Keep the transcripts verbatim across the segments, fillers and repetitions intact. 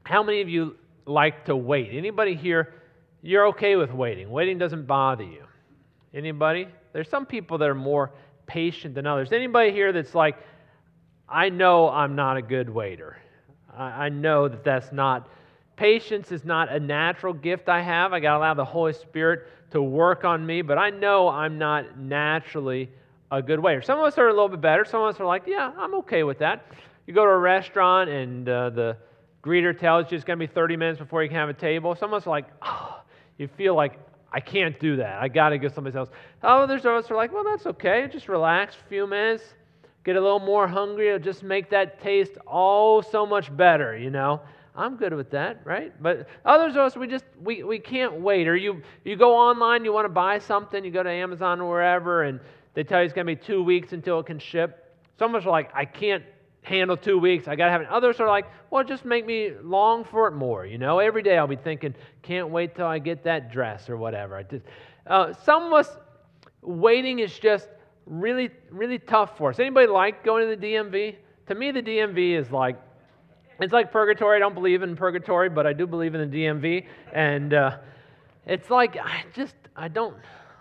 how many of you like to wait? Anybody here, you're okay with waiting? Waiting doesn't bother you. Anybody? There's some people that are more patient than others. Anybody here that's like, I know I'm not a good waiter. I, I know that that's not, patience is not a natural gift I have. I got to allow the Holy Spirit to work on me, but I know I'm not naturally a good waiter. Some of us are a little bit better. Some of us are like, yeah, I'm okay with that. You go to a restaurant and uh, the greeter tells you it's going to be thirty minutes before you can have a table. Some of us are like, oh, you feel like, I can't do that. I got to get somebody else. Others of us are like, well, that's okay. Just relax a few minutes. Get a little more hungry. It'll just make that taste oh so much better, you know. I'm good with that, right? But others of us, we just, we, we can't wait. Or you, you go online, you want to buy something, you go to Amazon or wherever, and they tell you it's going to be two weeks until it can ship. Some of us are like, I can't handle two weeks. I got to have it. Others are like, well, just make me long for it more. You know, every day I'll be thinking, can't wait till I get that dress or whatever. I just, uh, some of us, waiting is just really, really tough for us. Anybody like going to the D M V? To me, the D M V is like, it's like purgatory. I don't believe in purgatory, but I do believe in the D M V. And uh, it's like, I just, I don't,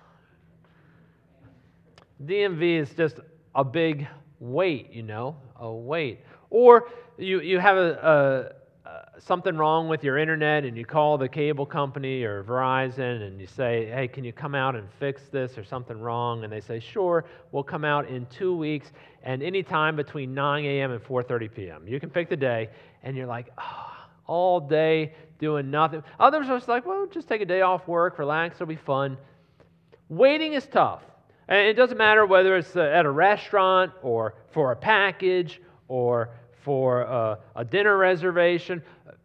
D M V is just a big wait, you know, a wait. Or you, you have a, a, a something wrong with your internet and you call the cable company or Verizon and you say, hey, can you come out and fix this or something wrong? And they say, sure, we'll come out in two weeks and any time between nine a.m. and four thirty p.m. You can pick the day and you're like, oh, all day doing nothing. Others are just like, well, just take a day off work, relax, it'll be fun. Waiting is tough. And it doesn't matter whether it's at a restaurant or for a package or for a, a dinner reservation.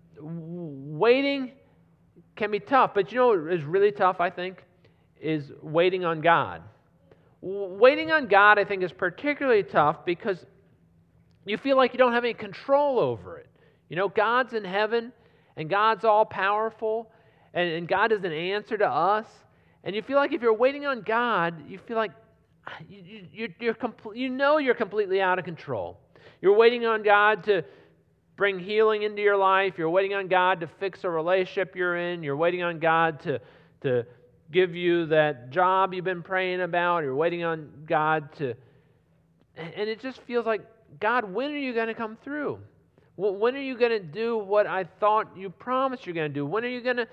Waiting can be tough. But you know what is really tough, I think, is waiting on God. Waiting on God, I think, is particularly tough because you feel like you don't have any control over it. You know, God's in heaven and God's all-powerful and, and God is an answer to us. And you feel like if you're waiting on God, you feel like you, you, you're compl- you know you're completely out of control. You're waiting on God to bring healing into your life. You're waiting on God to fix a relationship you're in. You're waiting on God to, to give you that job you've been praying about. You're waiting on God to... And it just feels like, God, when are you going to come through? When are you going to do what I thought you promised you're going to do? When are you going to...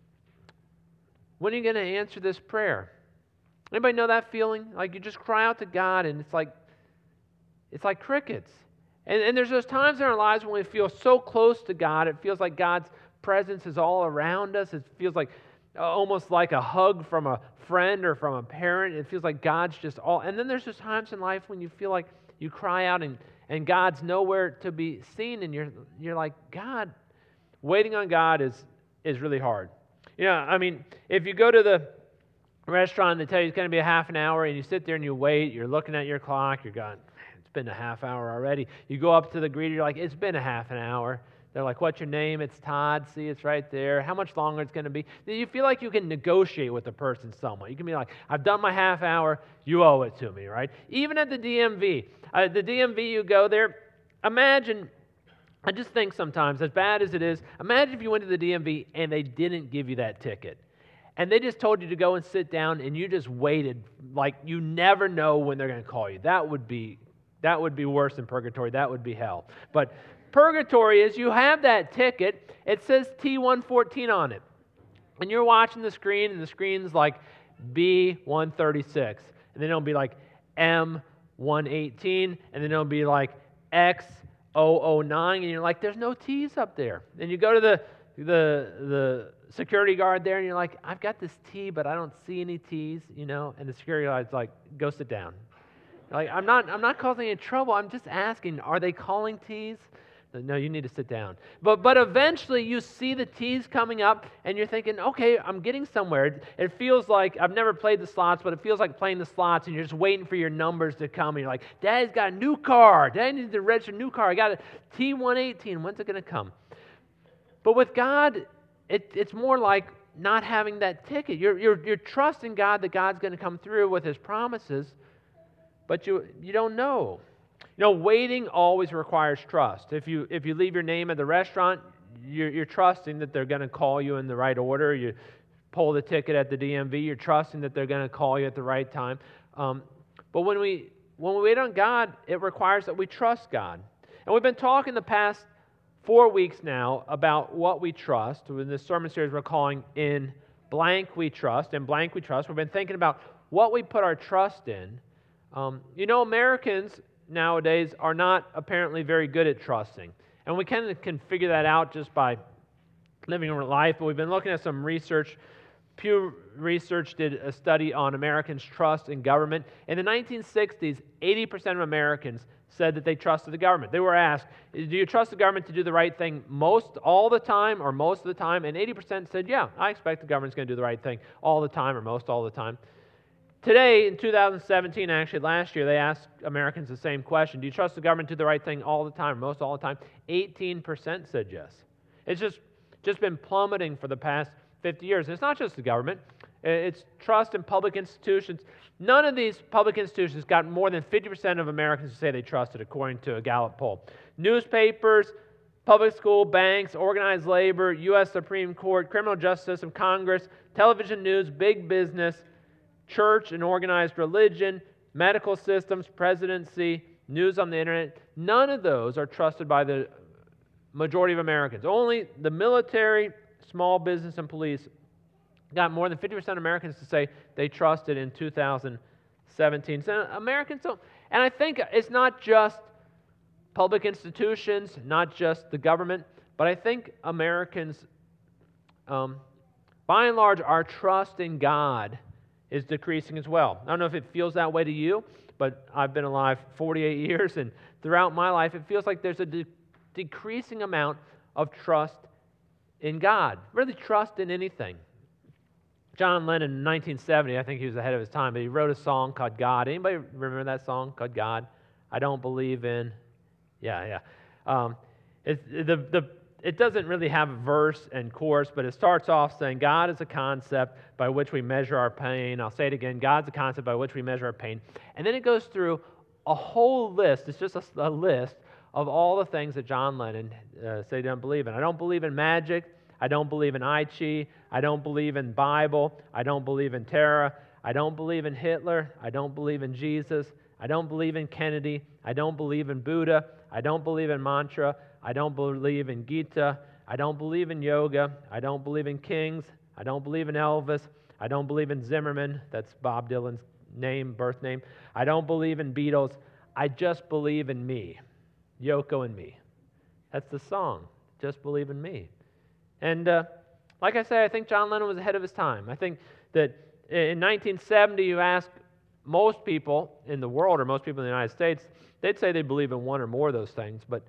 When are you going to answer this prayer? Anybody know that feeling? Like you just cry out to God and it's like it's like crickets. And, and there's those times in our lives when we feel so close to God, it feels like God's presence is all around us. It feels like uh, almost like a hug from a friend or from a parent. It feels like God's just all... And then there's those times in life when you feel like you cry out and, and God's nowhere to be seen and you're you're like, God, waiting on God is is really hard. Yeah, I mean, if you go to the restaurant and they tell you it's going to be a half an hour and you sit there and you wait, you're looking at your clock, you're going, it's been a half hour already. You go up to the greeter, you're like, it's been a half an hour. They're like, what's your name? It's Todd. See, it's right there. How much longer it's going to be? You feel like you can negotiate with the person somewhat. You can be like, I've done my half hour. You owe it to me, right? Even at the D M V. Uh, the D M V, you go there. Imagine... I just think sometimes, as bad as it is, imagine if you went to the D M V and they didn't give you that ticket. And they just told you to go and sit down and you just waited like you never know when they're going to call you. That would be that would be worse than purgatory. That would be hell. But purgatory is you have that ticket. It says T one fourteen on it. And you're watching the screen and the screen's like B one thirty-six. And then it'll be like M one eighteen. And then it'll be like X oh oh nine, and you're like, there's no T's up there. And you go to the the the security guard there, and you're like, I've got this T, but I don't see any T's, you know. And the security guard's like, go sit down. You're like, I'm not I'm not causing any trouble. I'm just asking, are they calling T's? No, you need to sit down. But but eventually you see the T's coming up and you're thinking, okay, I'm getting somewhere. It, it feels like, I've never played the slots, but it feels like playing the slots and you're just waiting for your numbers to come. And you're like, Daddy's got a new car. Daddy needs to register a new car. I got a T one eighteen. When's it going to come? But with God, it, it's more like not having that ticket. You're, you're, you're trusting God that God's going to come through with His promises, but you you don't know. You know, waiting always requires trust. If you if you leave your name at the restaurant, you're, you're trusting that they're going to call you in the right order. You pull the ticket at the D M V, you're trusting that they're going to call you at the right time. Um, but when we when we wait on God, it requires that we trust God. And we've been talking the past four weeks now about what we trust. In this sermon series, we're calling In Blank We Trust. In Blank We Trust. We've been thinking about what we put our trust in. Um, you know, Americans nowadays are not apparently very good at trusting. And we kind of can figure that out just by living our life. But we've been looking at some research. Pew Research did a study on Americans' trust in government. In the nineteen sixties, eighty percent of Americans said that they trusted the government. They were asked, do you trust the government to do the right thing most all the time or most of the time? And eighty percent said, yeah, I expect the government's going to do the right thing all the time or most all the time. Today, in two thousand seventeen, actually last year, they asked Americans the same question. Do you trust the government to do the right thing all the time or most all the time? eighteen percent said yes. It's just, just been plummeting for the past fifty years. And it's not just the government. It's trust in public institutions. None of these public institutions got more than fifty percent of Americans to say they trusted, according to a Gallup poll. Newspapers, public school, banks, organized labor, U S Supreme Court, criminal justice system, Congress, television news, big business, church and organized religion, medical systems, presidency, news on the internet. None of those are trusted by the majority of Americans. Only the military, small business, and police got more than fifty percent of Americans to say they trusted in two thousand seventeen. So Americans don't, and I think it's not just public institutions, not just the government, but I think Americans, um, by and large, our trust in God is decreasing as well. I don't know if it feels that way to you, but I've been alive forty-eight years, and throughout my life, it feels like there's a de- decreasing amount of trust in God, really trust in anything. John Lennon in nineteen seventy, I think he was ahead of his time, but he wrote a song called God. Anybody remember that song called God? I don't believe in, yeah, yeah. Um, it's, the, the, it doesn't really have a verse and chorus, but it starts off saying, God is a concept by which we measure our pain. I'll say it again, God's a concept by which we measure our pain. And then it goes through a whole list, it's just a, a list of all the things that John Lennon uh, said he doesn't believe in. I don't believe in magic. I don't believe in I Chi. I don't believe in Bible. I don't believe in Tara. I don't believe in Hitler. I don't believe in Jesus. I don't believe in Kennedy. I don't believe in Buddha. I don't believe in mantra. I don't believe in Gita. I don't believe in yoga. I don't believe in kings. I don't believe in Elvis. I don't believe in Zimmerman. That's Bob Dylan's name, birth name. I don't believe in Beatles. I just believe in me. Yoko and me. That's the song. Just believe in me. And uh, like I say, I think John Lennon was ahead of his time. I think that in nineteen seventy, you ask most people in the world, or most people in the United States, they'd say they believe in one or more of those things. But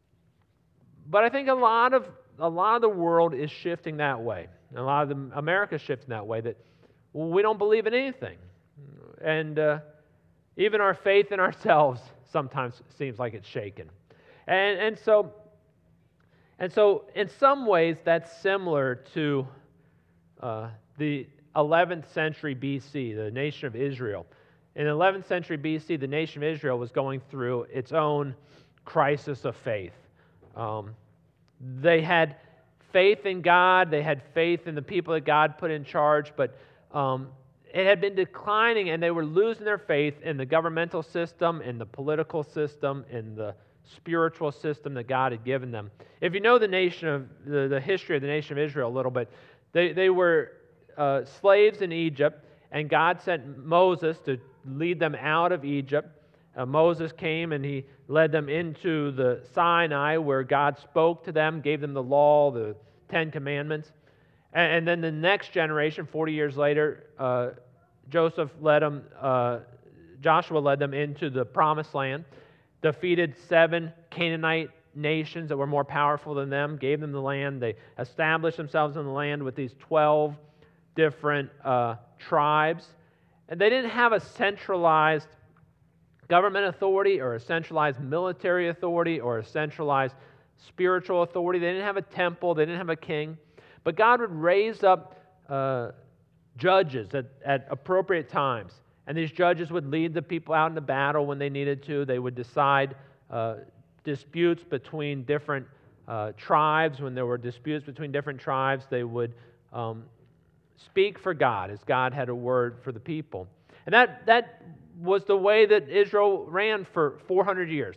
but I think a lot of a lot of the world is shifting that way. A lot of the, America is shifting that way. That we don't believe in anything, and uh, even our faith in ourselves sometimes seems like it's shaken. And and so. And so, in some ways, that's similar to uh, the eleventh century B C, the nation of Israel. In the eleventh century B C, the nation of Israel was going through its own crisis of faith. Um, they had faith in God, they had faith in the people that God put in charge, but um, it had been declining, and they were losing their faith in the governmental system, in the political system, in the spiritual system that God had given them. If you know the nation of the, the history of the nation of Israel a little bit, they, they were uh, slaves in Egypt, and God sent Moses to lead them out of Egypt. Uh, Moses came and he led them into the Sinai, where God spoke to them, gave them the law, the Ten Commandments. And, and then the next generation, forty years later, uh, Joseph led them, uh, Joshua led them into the Promised Land, defeated seven Canaanite nations that were more powerful than them, gave them the land. They established themselves in the land with these twelve different uh, tribes. And they didn't have a centralized government authority or a centralized military authority or a centralized spiritual authority. They didn't have a temple. They didn't have a king. But God would raise up uh, judges at, at appropriate times. And these judges would lead the people out into battle when they needed to. They would decide uh, disputes between different uh, tribes, when there were disputes between different tribes, they would um, speak for God, as God had a word for the people. And that, that was the way that Israel ran for four hundred years.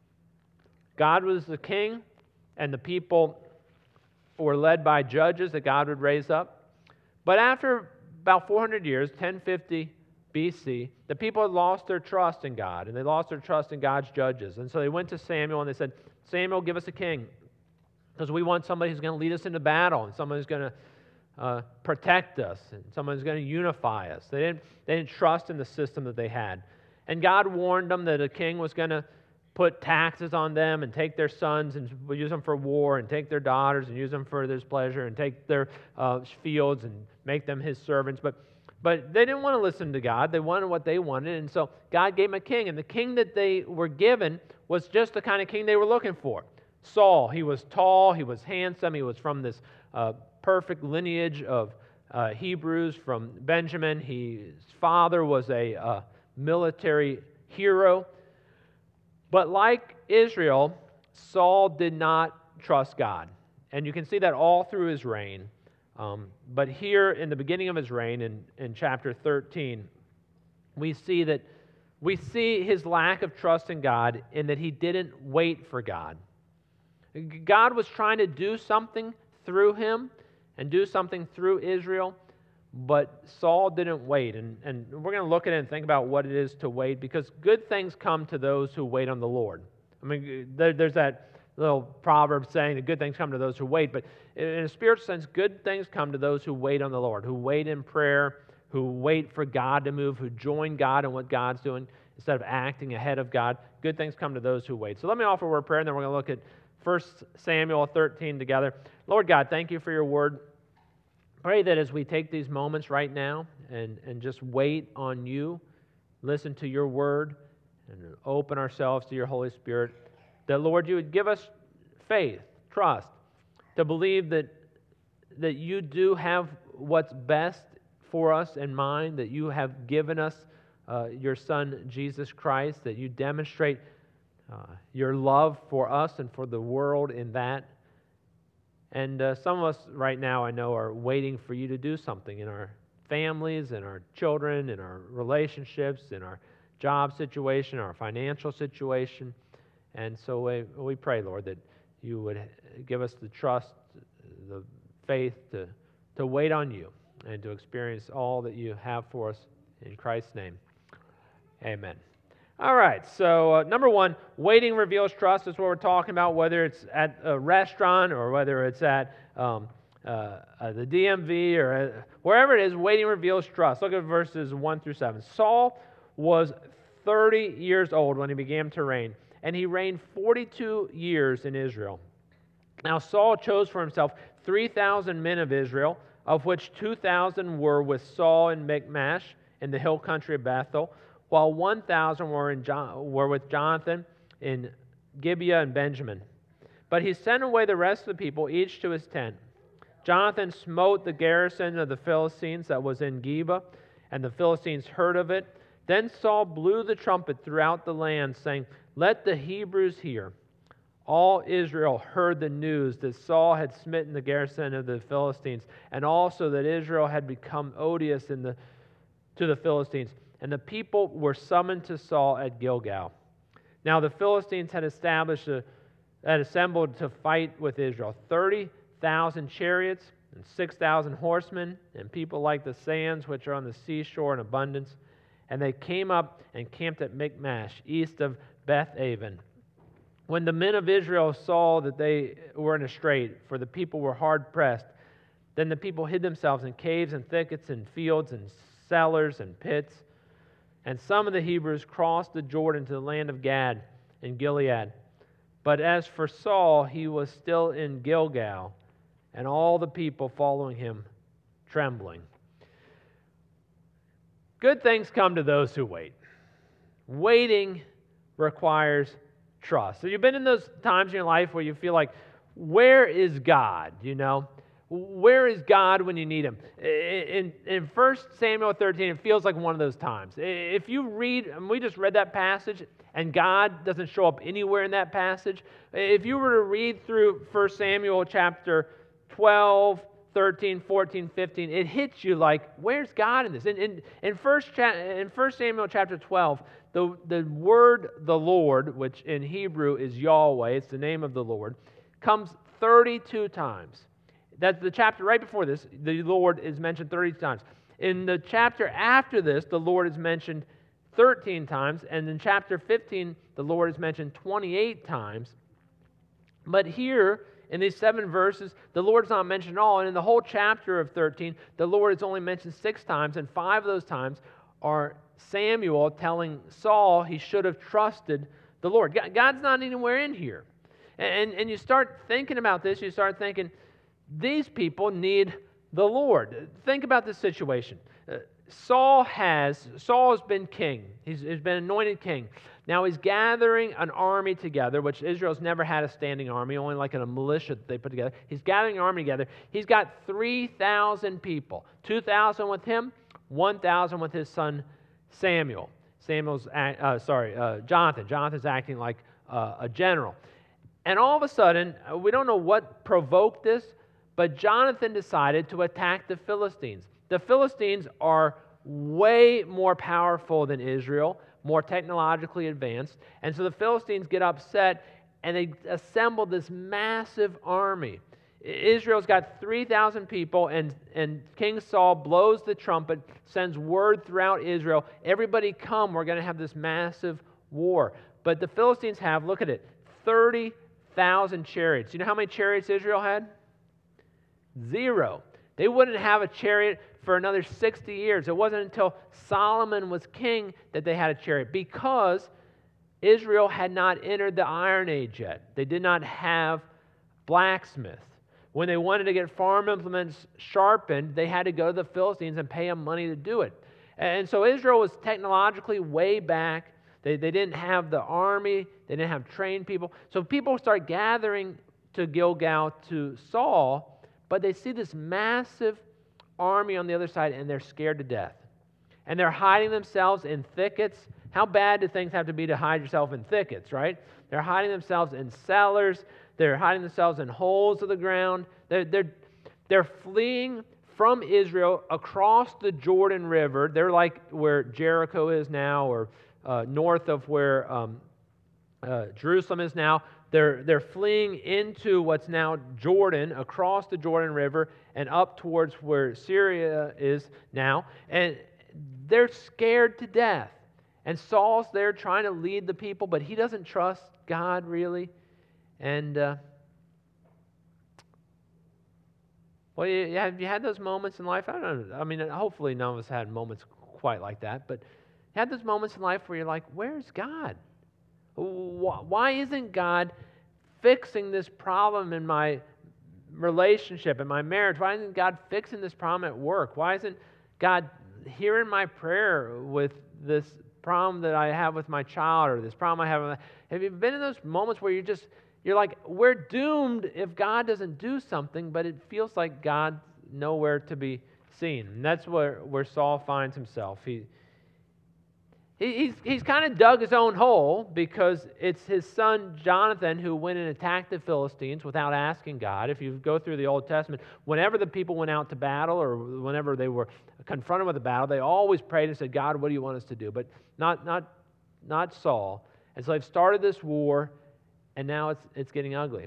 God was the king, and the people were led by judges that God would raise up. But after about four hundred years, ten fifty B C, the people had lost their trust in God, and they lost their trust in God's judges. And so they went to Samuel and they said, Samuel, give us a king, because we want somebody who's going to lead us into battle, and someone who's going to uh, protect us, and someone who's going to unify us. They didn't, they didn't trust in the system that they had. And God warned them that a king was going to put taxes on them and take their sons and use them for war, and take their daughters and use them for his pleasure, and take their uh, fields and make them his servants. But But they didn't want to listen to God. They wanted what they wanted, and so God gave them a king. And the king that they were given was just the kind of king they were looking for. Saul, he was tall, he was handsome, he was from this uh, perfect lineage of uh, Hebrews, from Benjamin. He, his father was a uh, military hero. But like Israel, Saul did not trust God. And you can see that all through his reign. Um, but here in the beginning of his reign, in, in chapter thirteen, we see that we see his lack of trust in God in that he didn't wait for God. God was trying to do something through him and do something through Israel, but Saul didn't wait. And, and we're going to look at it and think about what it is to wait, because good things come to those who wait on the Lord. I mean, there, there's that little proverb saying that good things come to those who wait, but in a spiritual sense, good things come to those who wait on the Lord, who wait in prayer, who wait for God to move, who join God in what God's doing instead of acting ahead of God. Good things come to those who wait. So let me offer a word of prayer, and then we're going to look at First Samuel thirteen together. Lord God, thank you for your word. Pray that as we take these moments right now and, and just wait on you, listen to your word, and open ourselves to your Holy Spirit, that, Lord, you would give us faith, trust, to believe that, that you do have what's best for us in mind, that you have given us uh, your Son, Jesus Christ, that you demonstrate uh, your love for us and for the world in that. And uh, some of us right now, I know, are waiting for you to do something in our families, in our children, in our relationships, in our job situation, our financial situation. And so we, we pray, Lord, that you would give us the trust, the faith to, to wait on you and to experience all that you have for us. In Christ's name, amen. All right, so uh, number one, waiting reveals trust is what we're talking about, whether it's at a restaurant or whether it's at um, uh, uh, the D M V or uh, wherever it is, waiting reveals trust. Look at verses one through seven. Saul was thirty years old when he began to reign, and he reigned forty-two years in Israel. Now Saul chose for himself three thousand men of Israel, of which two thousand were with Saul in Michmash in the hill country of Bethel, while one thousand were, in John, were with Jonathan in Gibeah and Benjamin. But he sent away the rest of the people, each to his tent. Jonathan smote the garrison of the Philistines that was in Geba, and the Philistines heard of it. Then Saul blew the trumpet throughout the land, saying, "Let the Hebrews hear." All Israel heard the news that Saul had smitten the garrison of the Philistines, and also that Israel had become odious in the, to the Philistines. And the people were summoned to Saul at Gilgal. Now the Philistines had established a, had assembled to fight with Israel, thirty thousand chariots and six thousand horsemen, and people like the sands which are on the seashore in abundance. And they came up and camped at Michmash, east of Beth-aven. When the men of Israel saw that they were in a strait, for the people were hard pressed, then the people hid themselves in caves and thickets and fields and cellars and pits. And some of the Hebrews crossed the Jordan to the land of Gad and Gilead. But as for Saul, he was still in Gilgal, and all the people following him trembling. Good things come to those who wait. Waiting requires trust. So you've been in those times in your life where you feel like, where is God? You know, Where is God when you need Him? In, in First Samuel thirteen, it feels like one of those times. If you read, and we just read that passage, and God doesn't show up anywhere in that passage. If you were to read through First Samuel chapter twelve, thirteen, fourteen, fifteen, it hits you like, where's God in this? In, in, in, first, in First Samuel chapter twelve, the, the word the Lord, which in Hebrew is Yahweh, it's the name of the Lord, comes thirty-two times. That's the chapter right before this. The Lord is mentioned thirty times. In the chapter after this, the Lord is mentioned thirteen times. And in chapter fifteen, the Lord is mentioned twenty-eight times. But here, in these seven verses, the Lord's not mentioned at all. And in the whole chapter of thirteen, the Lord is only mentioned six times. And five of those times are Samuel telling Saul he should have trusted the Lord. God's not anywhere in here. And, and you start thinking about this, you start thinking, these people need the Lord. Think about this situation. Uh, Saul has Saul has been king. He's, he's been anointed king. Now he's gathering an army together, which Israel's never had a standing army, only like in a militia that they put together. He's gathering an army together. He's got three thousand people, two thousand with him, one thousand with his son Samuel. Samuel's, uh, sorry, uh, Jonathan. Jonathan's acting like uh, a general. And all of a sudden, we don't know what provoked this, but Jonathan decided to attack the Philistines. The Philistines are way more powerful than Israel, more technologically advanced. And so the Philistines get upset and they assemble this massive army. Israel's got three thousand people, and, and King Saul blows the trumpet, sends word throughout Israel, everybody come, we're going to have this massive war. But the Philistines have, look at it, thirty thousand chariots. You know how many chariots Israel had? Zero. They wouldn't have a chariot for another sixty years. It wasn't until Solomon was king that they had a chariot, because Israel had not entered the Iron Age yet. They did not have blacksmiths. When they wanted to get farm implements sharpened, they had to go to the Philistines and pay them money to do it. And so Israel was technologically way back. They, they didn't have the army. They didn't have trained people. So people start gathering to Gilgal to Saul, but they see this massive army on the other side, and they're scared to death. And they're hiding themselves in thickets. How bad do things have to be to hide yourself in thickets, right? They're hiding themselves in cellars. They're hiding themselves in holes of the ground. They're, they're, they're fleeing from Israel across the Jordan River. They're like where Jericho is now, or uh, north of where um, uh, Jerusalem is now. They're, they're fleeing into what's now Jordan, across the Jordan River, and up towards where Syria is now. And they're scared to death. And Saul's there trying to lead the people, but he doesn't trust God really. And, uh, well, you, have you had those moments in life? I don't know. I mean, hopefully none of us had moments quite like that. But you had those moments in life where you're like, where's God? Why isn't God fixing this problem in my relationship, in my marriage? Why isn't God fixing this problem at work? Why isn't God hearing my prayer with this problem that I have with my child, or this problem I have with my... Have you been in those moments where you're just, you're like, we're doomed if God doesn't do something, but it feels like God's nowhere to be seen? And that's where, where Saul finds himself. He He's, he's kind of dug his own hole, because it's his son Jonathan who went and attacked the Philistines without asking God. If you go through the Old Testament, whenever the people went out to battle, or whenever they were confronted with a battle, they always prayed and said, God, what do you want us to do? But not, not, not Saul. And so they've started this war, and now it's, it's getting ugly.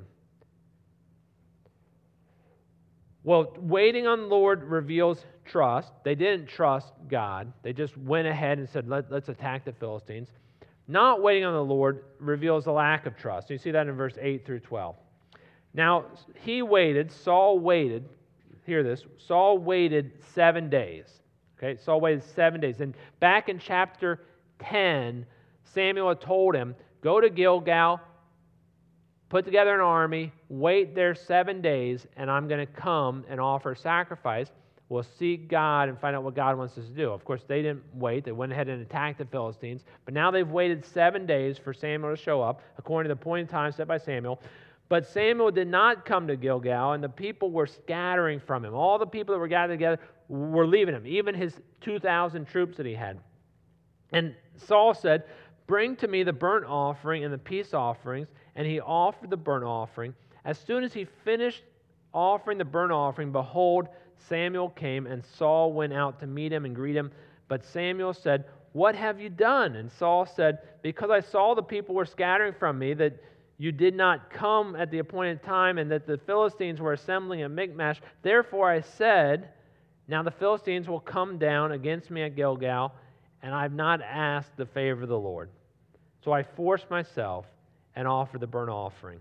Well, waiting on the Lord reveals trust. They didn't trust God. They just went ahead and said, Let, let's attack the Philistines. Not waiting on the Lord reveals a lack of trust. You see that in verse eight through twelve. Now, he waited, Saul waited, hear this, Saul waited seven days. Okay, Saul waited seven days. And back in chapter ten, Samuel had told him, go to Gilgal, put together an army, wait there seven days, and I'm going to come and offer sacrifice. We'll seek God and find out what God wants us to do. Of course, they didn't wait. They went ahead and attacked the Philistines. But now they've waited seven days for Samuel to show up, according to the appointed time set by Samuel. But Samuel did not come to Gilgal, and the people were scattering from him. All the people that were gathered together were leaving him, even his two thousand troops that he had. And Saul said, "Bring to me the burnt offering and the peace offerings." And he offered the burnt offering. As soon as he finished offering the burnt offering, behold, Samuel came, and Saul went out to meet him and greet him. But Samuel said, "What have you done?" And Saul said, "Because I saw the people were scattering from me, that you did not come at the appointed time, and that the Philistines were assembling at Michmash. Therefore I said, now the Philistines will come down against me at Gilgal, and I have not asked the favor of the Lord. So I forced myself and offered the burnt offering."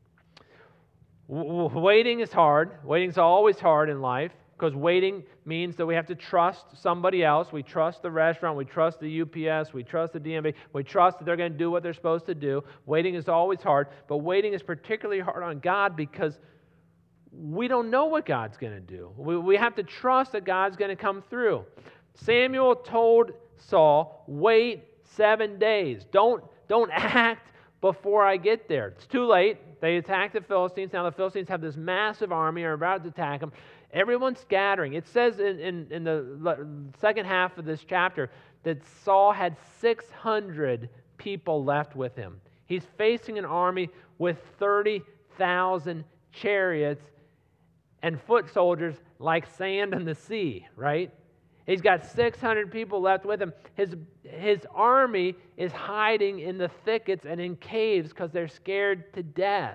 W- waiting is hard. Waiting is always hard in life, because waiting means that we have to trust somebody else. We trust the restaurant. We trust the U P S. We trust the D M V. We trust that they're going to do what they're supposed to do. Waiting is always hard, but waiting is particularly hard on God because we don't know what God's going to do. We, we have to trust that God's going to come through. Samuel told Saul, "Wait seven days. Don't, don't act before I get there." It's too late. They attack the Philistines. Now the Philistines have this massive army, are about to attack them. Everyone's scattering. It says in, in, in the second half of this chapter that Saul had six hundred people left with him. He's facing an army with thirty thousand chariots and foot soldiers like sand in the sea, right? He's got six hundred people left with him. His, his army is hiding in the thickets and in caves because they're scared to death.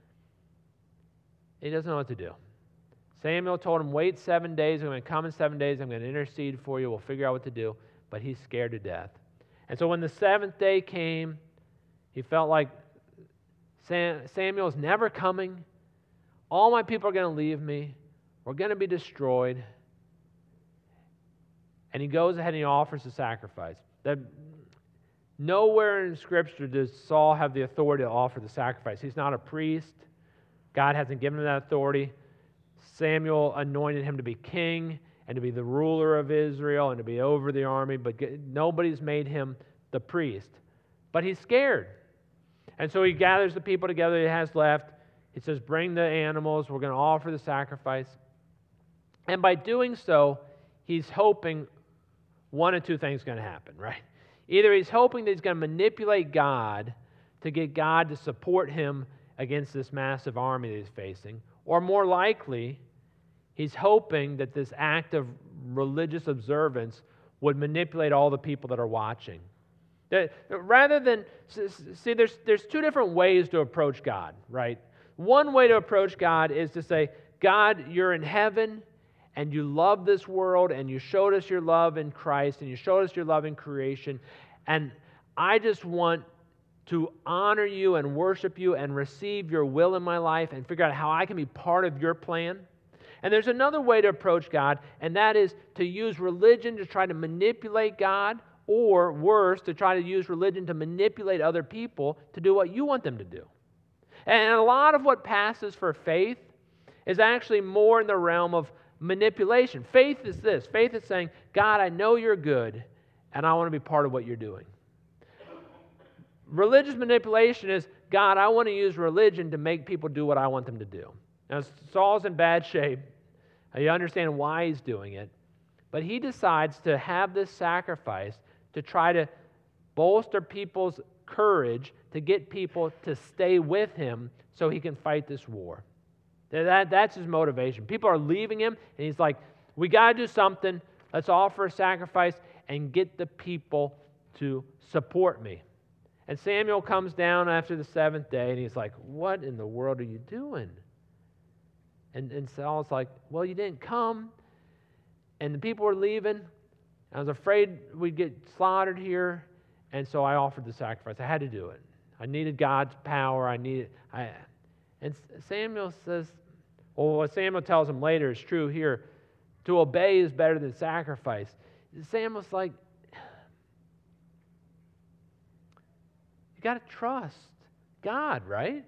He doesn't know what to do. Samuel told him, "Wait seven days. I'm going to come in seven days. I'm going to intercede for you. We'll figure out what to do." But he's scared to death. And so when the seventh day came, he felt like Sam, Samuel's never coming. All my people are going to leave me. We're going to be destroyed. And he goes ahead and he offers the sacrifice. That nowhere in Scripture does Saul have the authority to offer the sacrifice. He's not a priest. God hasn't given him that authority. Samuel anointed him to be king and to be the ruler of Israel and to be over the army, but nobody's made him the priest. But he's scared. And so he gathers the people together he has left. He says, "Bring the animals. We're going to offer the sacrifice." And by doing so, he's hoping one of two things is going to happen, right? Either he's hoping that he's going to manipulate God to get God to support him against this massive army that he's facing, or more likely, he's hoping that this act of religious observance would manipulate all the people that are watching. That rather than, see, there's, there's two different ways to approach God, right? One way to approach God is to say, "God, you're in heaven, and you love this world, and you showed us your love in Christ, and you showed us your love in creation, and I just want to honor you and worship you and receive your will in my life and figure out how I can be part of your plan." And there's another way to approach God, and that is to use religion to try to manipulate God, or worse, to try to use religion to manipulate other people to do what you want them to do. And a lot of what passes for faith is actually more in the realm of manipulation. Faith is this. Faith is saying, "God, I know you're good, and I want to be part of what you're doing." Religious manipulation is, "God, I want to use religion to make people do what I want them to do." Now, Saul's in bad shape. You understand why he's doing it. But he decides to have this sacrifice to try to bolster people's courage, to get people to stay with him so he can fight this war. That, that's his motivation. People are leaving him, and he's like, "We got to do something. Let's offer a sacrifice and get the people to support me." And Samuel comes down after the seventh day, and he's like, "What in the world are you doing?" And, and Saul's like, "Well, you didn't come, and the people were leaving. I was afraid we'd get slaughtered here, and so I offered the sacrifice. I had to do it. I needed God's power. I needed..." I, and Samuel says, well, what Samuel tells him later is true here. To obey is better than sacrifice. Samuel's like, you got to trust God, right?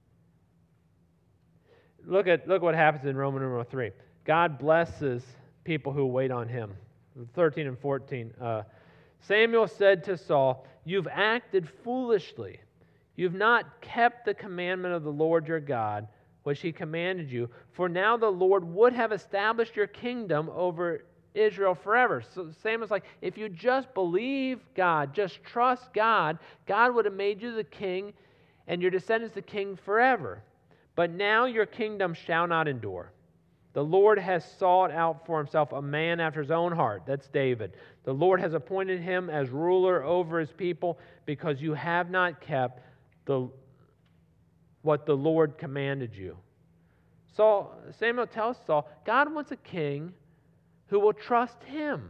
Look at look what happens in Roman numeral three. God blesses people who wait on him. thirteen and fourteen. Uh, Samuel said to Saul, "You've acted foolishly. You've not kept the commandment of the Lord your God, which he commanded you. For now the Lord would have established your kingdom over Israel forever. So same as like, if you just believe God, just trust God, God would have made you the king and your descendants the king forever. But now your kingdom shall not endure. The Lord has sought out for himself a man after his own heart. That's David. The Lord has appointed him as ruler over his people because you have not kept the what the Lord commanded you. Saul, Samuel tells Saul, God wants a king who will trust him.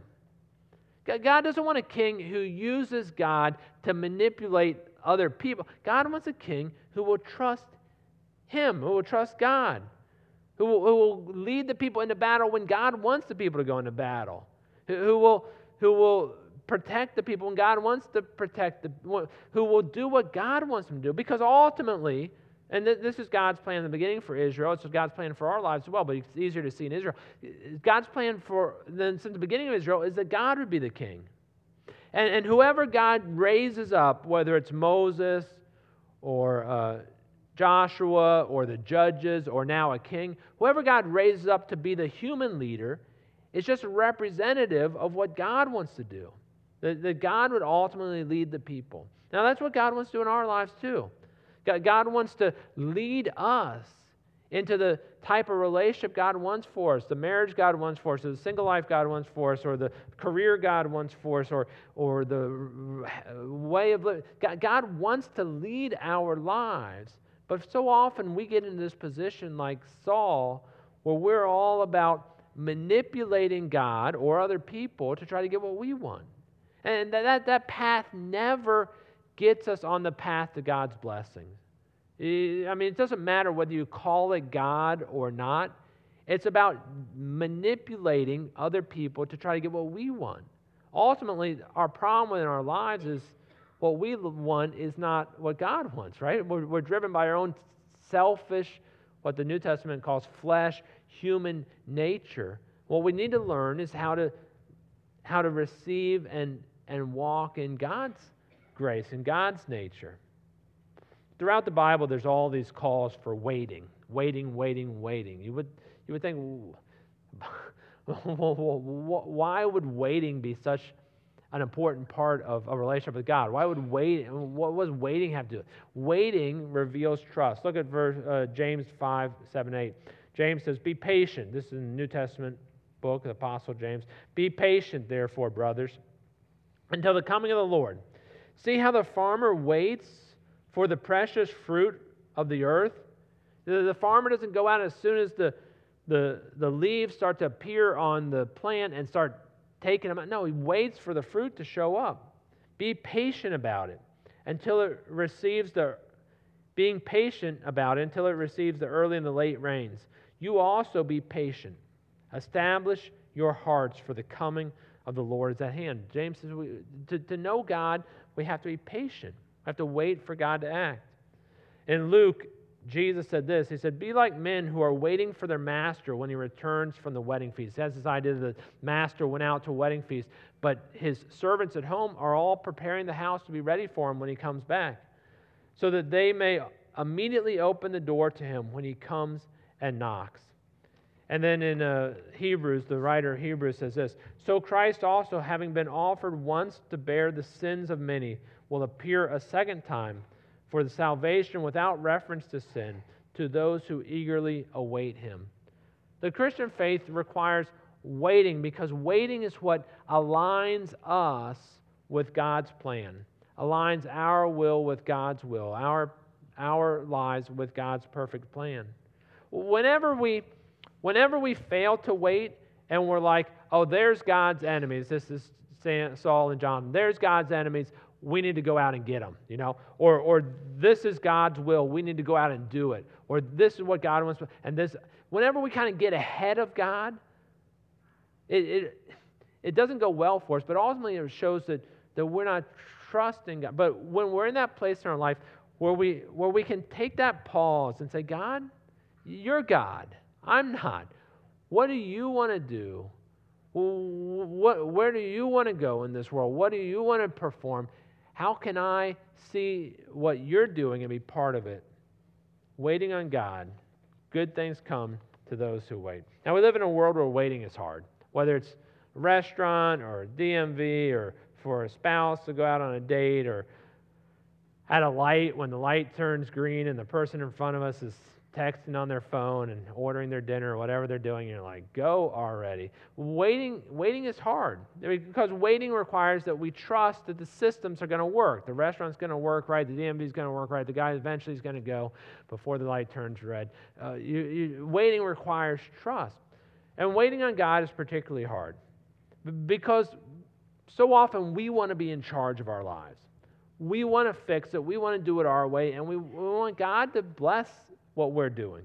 God doesn't want a king who uses God to manipulate other people. God wants a king who will trust him, who will trust God, who will, who will lead the people into battle when God wants the people to go into battle, who, who will who will protect the people when God wants to protect the, who will do what God wants them to do. Because ultimately, and th- this is God's plan in the beginning for Israel, it's God's plan for our lives as well, but it's easier to see in Israel. God's plan for then since the beginning of Israel is that God would be the king. And, and whoever God raises up, whether it's Moses or uh, Joshua or the judges or now a king, whoever God raises up to be the human leader is just a representative of what God wants to do. That, that God would ultimately lead the people. Now that's what God wants to do in our lives too. God, God wants to lead us into the type of relationship God wants for us, the marriage God wants for us, or the single life God wants for us, or the career God wants for us, or, or the way of living. God, God wants to lead our lives. But so often we get into this position like Saul, where we're all about manipulating God or other people to try to get what we want. And that, that path never gets us on the path to God's blessings. I mean, it doesn't matter whether you call it God or not. It's about manipulating other people to try to get what we want. Ultimately, our problem in our lives is what we want is not what God wants, right? We're, we're driven by our own selfish, what the New Testament calls flesh, human nature. What we need to learn is how to how to receive and, and walk in God's grace, in God's nature. Throughout the Bible, there's all these calls for waiting, waiting, waiting, waiting. You would you would think, why would waiting be such an important part of a relationship with God? Why would wait? What does waiting have to do? Waiting reveals trust. Look at verse uh, James five, seven, eight. James says, "Be patient." This is in the New Testament book, the Apostle James. "Be patient, therefore, brothers, until the coming of the Lord. See how the farmer waits for the precious fruit of the earth." The, the farmer doesn't go out as soon as the, the, the leaves start to appear on the plant and start taking them out. No, he waits for the fruit to show up. Be patient about it until it receives the, being patient about it until it receives the early and the late rains. You also be patient. Establish your hearts, for the coming of the Lord is at hand. James says, we, to, to know God, we have to be patient. We have to wait for God to act. In Luke, Jesus said this. He said, "Be like men who are waiting for their master when he returns from the wedding feast." That's this idea that the master went out to a wedding feast, but his servants at home are all preparing the house to be ready for him when he comes back, so that they may immediately open the door to him when he comes and knocks. And then in uh, Hebrews, the writer of Hebrews says this, "So Christ also, having been offered once to bear the sins of many, will appear a second time for the salvation without reference to sin to those who eagerly await him." The Christian faith requires waiting, because waiting is what aligns us with God's plan, aligns our will with God's will, our, our lives with God's perfect plan. Whenever we, whenever we fail to wait and we're like, oh, there's God's enemies, this is Saul and Jonathan, there's God's enemies, we need to go out and get them, you know, or or this is God's will, we need to go out and do it, or this is what God wants, and this. Whenever we kind of get ahead of God, it it, it doesn't go well for us, but ultimately it shows that, that we're not trusting God. But when we're in that place in our life where we where we can take that pause and say, God, you're God, I'm not. What do you want to do? What, where do you want to go in this world? What do you want to perform? How can I see what you're doing and be part of it? Waiting on God, good things come to those who wait. Now, we live in a world where waiting is hard, whether it's a restaurant or a D M V or for a spouse to go out on a date or at a light when the light turns green and the person in front of us is texting on their phone and ordering their dinner or whatever they're doing. You're like, go already. Waiting, waiting is hard because waiting requires that we trust that the systems are going to work. The restaurant's going to work right. The D M V is going to work right. The guy eventually is going to go before the light turns red. Uh, you, you, waiting requires trust. And waiting on God is particularly hard because so often we want to be in charge of our lives. We want to fix it. We want to do it our way, and we, we want God to bless what we're doing.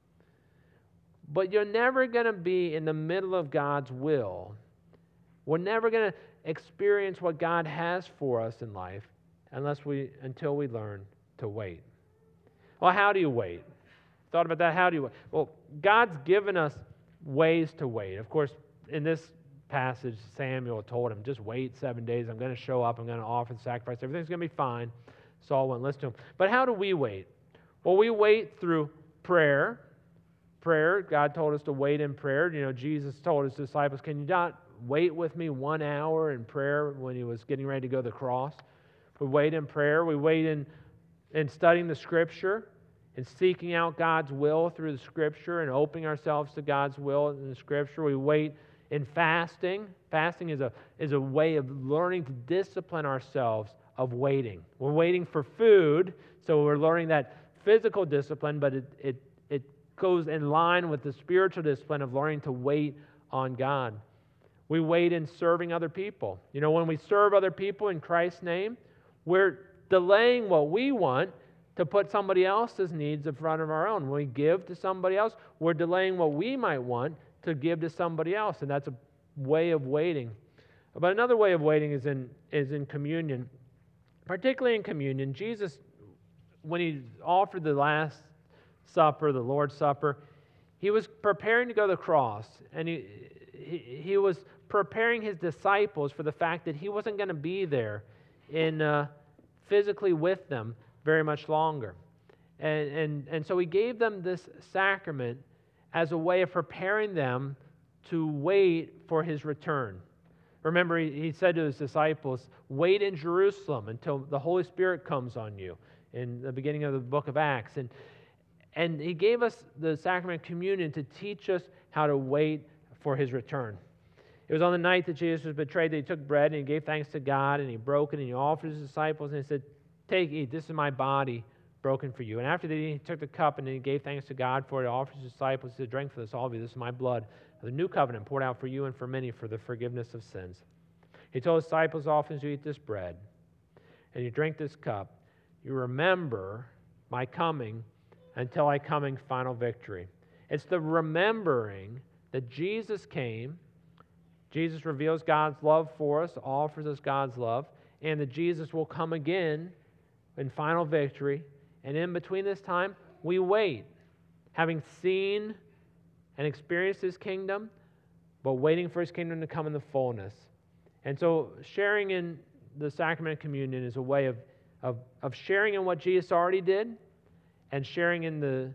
But you're never going to be in the middle of God's will. We're never going to experience what God has for us in life unless we until we learn to wait. Well, how do you wait? Thought about that? How do you wait? Well, God's given us ways to wait. Of course, in this passage, Samuel told him, just wait seven days. I'm going to show up. I'm going to offer the sacrifice. Everything's going to be fine. Saul wouldn't listen to him. But how do we wait? Well, we wait through prayer. Prayer, God told us to wait in prayer. You know, Jesus told his disciples, can you not wait with me one hour in prayer when he was getting ready to go to the cross? We wait in prayer. We wait in, in studying the Scripture and seeking out God's will through the Scripture and opening ourselves to God's will in the Scripture. We wait in fasting. Fasting is a, is a way of learning to discipline ourselves of waiting. We're waiting for food, so we're learning that physical discipline, but it, it, it goes in line with the spiritual discipline of learning to wait on God. We wait in serving other people. You know, when we serve other people in Christ's name, we're delaying what we want to put somebody else's needs in front of our own. When we give to somebody else, we're delaying what we might want to give to somebody else, and that's a way of waiting. But another way of waiting is in is in communion. Particularly in communion, Jesus, when he offered the Last Supper, the Lord's Supper, he was preparing to go to the cross, and he, he, he was preparing his disciples for the fact that he wasn't going to be there in uh, physically with them very much longer. And, and, and so he gave them this sacrament as a way of preparing them to wait for his return. Remember, he, he said to his disciples, wait in Jerusalem until the Holy Spirit comes on you, in the beginning of the book of Acts. And, and he gave us the sacrament of communion to teach us how to wait for his return. It was on the night that Jesus was betrayed that he took bread and he gave thanks to God and he broke it and he offered his disciples and he said, take, eat, this is my body broken for you. And after that, he took the cup and he gave thanks to God for it. He offered his disciples, he said, drink for this, all of you, this is my blood, the new covenant poured out for you and for many for the forgiveness of sins. He told his disciples, often as you eat this bread and you drink this cup, you remember my coming until I come in final victory. It's the remembering that Jesus came, Jesus reveals God's love for us, offers us God's love, and that Jesus will come again in final victory. And in between this time, we wait, having seen and experienced his kingdom, but waiting for his kingdom to come in the fullness. And so sharing in the sacrament of communion is a way of Of, of sharing in what Jesus already did and sharing in the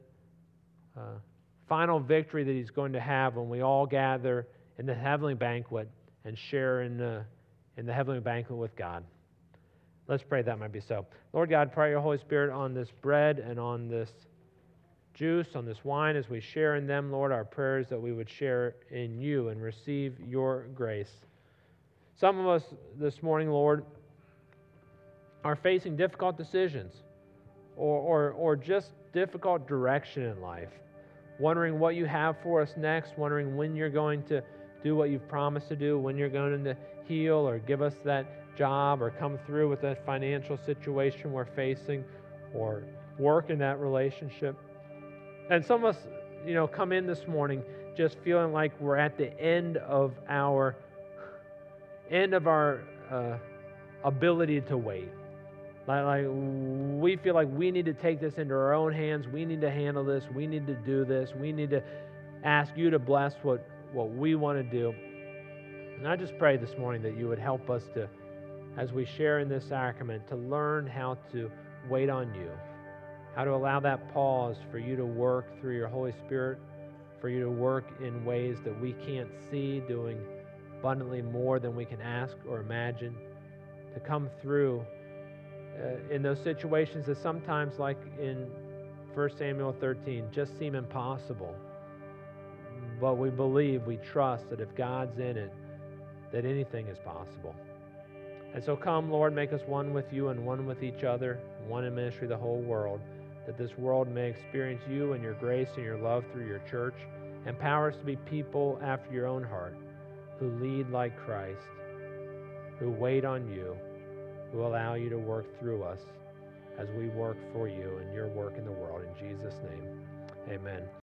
uh, final victory that he's going to have when we all gather in the heavenly banquet and share in, uh, in the heavenly banquet with God. Let's pray that might be so. Lord God, pray your Holy Spirit on this bread and on this juice, on this wine, as we share in them, Lord, our prayers that we would share in you and receive your grace. Some of us this morning, Lord, are facing difficult decisions or, or, or just difficult direction in life, wondering what you have for us next, wondering when you're going to do what you've promised to do, when you're going to heal or give us that job or come through with that financial situation we're facing or work in that relationship. And some of us, you know, come in this morning just feeling like we're at the end of our end of our uh, ability to wait. Like, like we feel like we need to take this into our own hands. We need to handle this. We need to do this. We need to ask you to bless what, what we want to do. And I just pray this morning that you would help us to as we share in this sacrament, to learn how to wait on you, how to allow that pause for you to work through your Holy Spirit, for you to work in ways that we can't see, doing abundantly more than we can ask or imagine, to come through uh, in those situations that sometimes, like in First Samuel thirteen, just seem impossible. But we believe, we trust that if God's in it, that anything is possible. And so come, Lord, make us one with you and one with each other, one in ministry of the whole world, that this world may experience you and your grace and your love through your church. Empower us to be people after your own heart, who lead like Christ, who wait on you, who allow you to work through us as we work for you and your work in the world. In Jesus' name, amen.